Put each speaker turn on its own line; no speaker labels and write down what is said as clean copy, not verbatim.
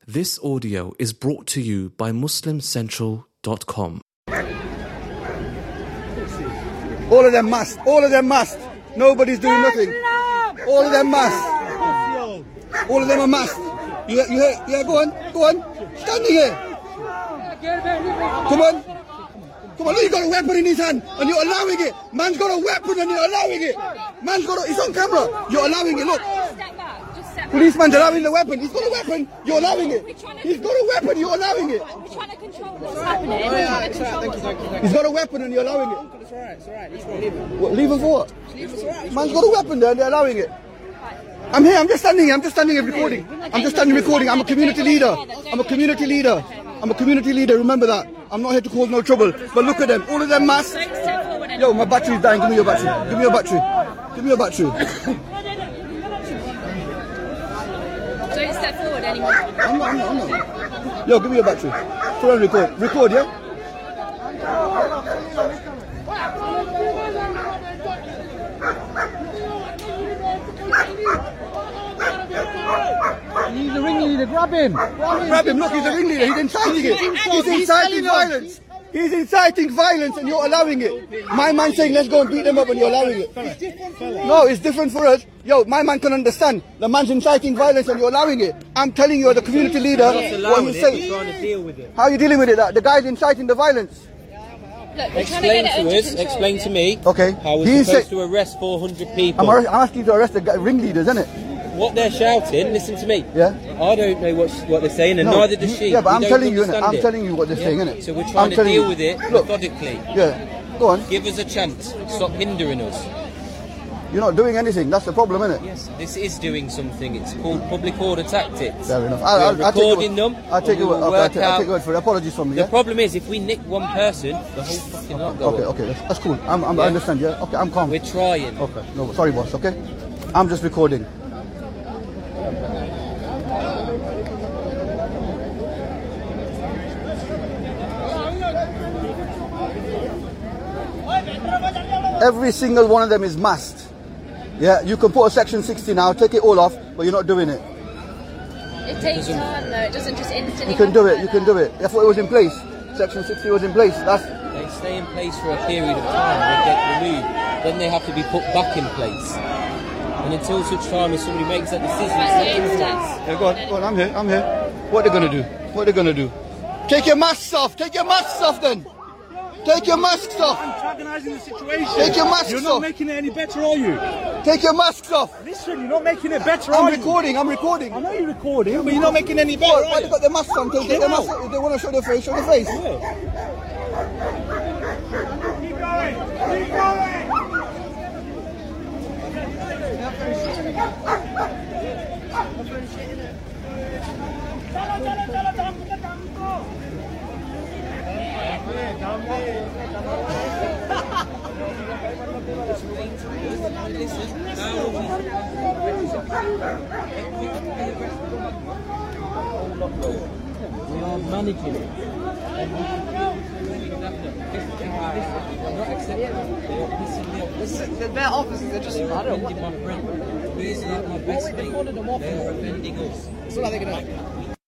This audio is brought to you by MuslimCentral.com.
All of them must. All of them must. Nobody's doing nothing. All of them must. All of them are must. Yeah, go on. Standing here. Come on. Come on, look, he's got a weapon in his hand and you're allowing it. Man's got a weapon and you're allowing it. It's on camera. You're allowing it, look. Policeman's allowing the weapon. He's got a weapon. You're allowing it. He's got a weapon. You're allowing it.
We're trying to control what's happening. We're trying to control what's happening.
He's got a weapon and you're allowing it.
It's alright. Leave him.
What, leave him for what?
Leave him. It's alright.
Man's got a weapon there and they're allowing it. I'm here. I'm just standing here recording. I'm a community leader. Remember that. I'm not here to cause no trouble. But look at them. All of them must. Yo, my battery's dying. Give me your battery.
Don't step forward anymore.
I'm not. Yo, give me your battery. Put on record. Record, yeah?
He's the ringleader. Grab him.
Grab him. Look, he's the ringleader. He's inciting it. He's inciting violence. He's inciting violence and you're allowing it. My man saying let's go and beat them up and you're allowing it. No, it's different for us. Yo, my man can understand. The man's inciting violence and you're allowing it. I'm telling you, as a community leader, what he's saying. How are you dealing with it? The guy's inciting the violence.
Look, we're trying to get it under control.
Explain to me.
Okay.
How we're supposed to arrest 400 people.
I'm asking you to arrest the ringleaders, isn't it?
What they're shouting, listen to me.
Yeah.
I don't know what they're saying, and neither does she.
Yeah, but I'm telling you,
innit?
I'm telling you what they're saying, innit?
So we're trying to deal with it methodically.
Yeah. Go on.
Give us a chance. Stop hindering us.
You're not doing anything. That's the problem, innit?
Yes, this is doing something. It's called public order tactics.
Fair enough.
I'll recording them.
I'll take it for it. Apologies from me.
The problem is, if we nick one person, the whole fucking lot go up.
Okay, that's cool. I understand. Yeah. Okay, I'm calm.
We're trying.
Okay. No, sorry, boss. Okay. I'm just recording. Every single one of them is must. Yeah, you can put a section 60 now, take it all off, but you're not doing it.
It takes time though, it doesn't just instantly.
You can do it. That's what it was in place. Section 60 was in place.
They stay in place for a period of time, they get removed, then they have to be put back in place. And until such time as somebody makes that decision, it's not in place.
Yeah, go on, I'm here. What are they gonna do? Take your masks off then. Take your masks off.
Antagonizing the situation.
Take your masks off.
You're not making it any better, are you?
Take your masks off.
Listen, you're not making it better,
I'm
are you?
recording.
I know you're recording, but you're not making it any better.
Why they got their masks on? Take their masks off. If they want to show their face, show their face.
Yeah. Keep going.
We are managing it.
Their officers are just mad.
My friend. He's like my best mate. They're offending us.
So what are they going to do?